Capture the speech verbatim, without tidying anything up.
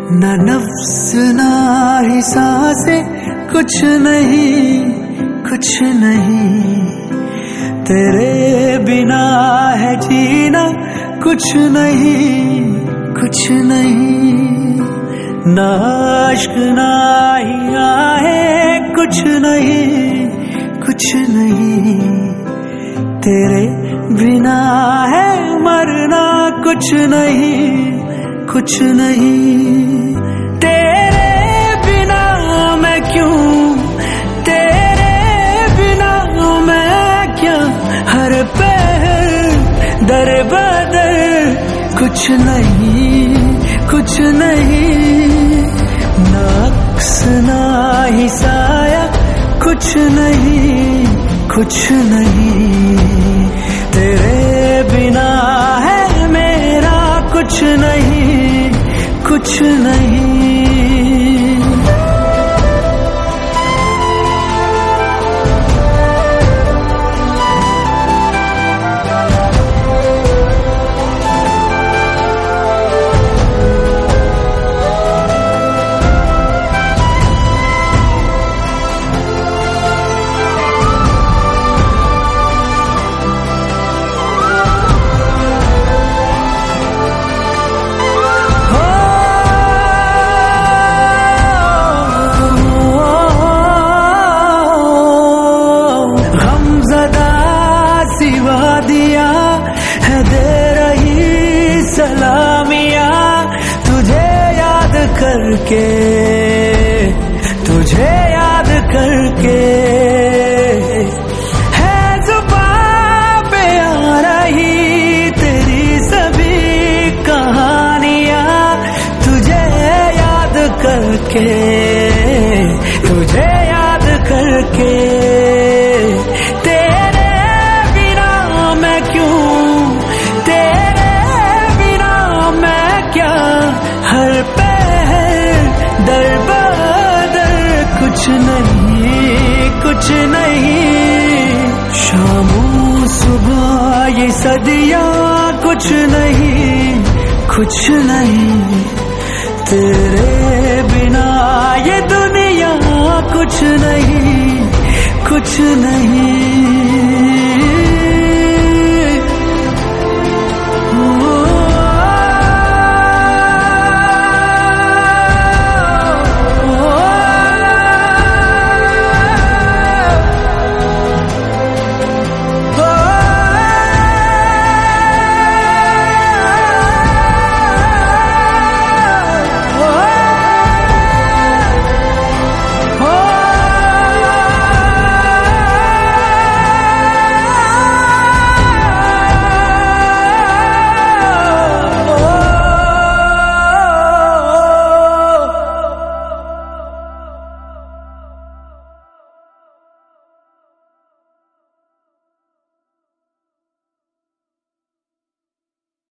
ना नफ्स ना ही सांसें, कुछ नहीं कुछ नहीं। तेरे बिना है जीना कुछ नहीं कुछ नहीं। ना इश्क ना ही आहे कुछ नहीं कुछ नहीं। तेरे बिना है मरना कुछ नहीं कुछ नहीं। तेरे बिना मैं क्यों, तेरे बिना मैं क्या, हर पहर दर बदर कुछ नहीं कुछ नहीं। ना अक्स ना ही साया कुछ नहीं कुछ नहीं। तेरे बिना है मेरा कुछ नहीं कुछ नहीं। दिया है दे रही सलामिया तुझे याद करके, तुझे याद करके। है जुबान पे आ रही तेरी सभी कहानियां तुझे याद करके, तुझे याद करके। कुछ नहीं कुछ नहीं। शामों सुबह ये सदियां कुछ नहीं कुछ नहीं। तेरे बिना ये दुनिया कुछ नहीं कुछ नहीं।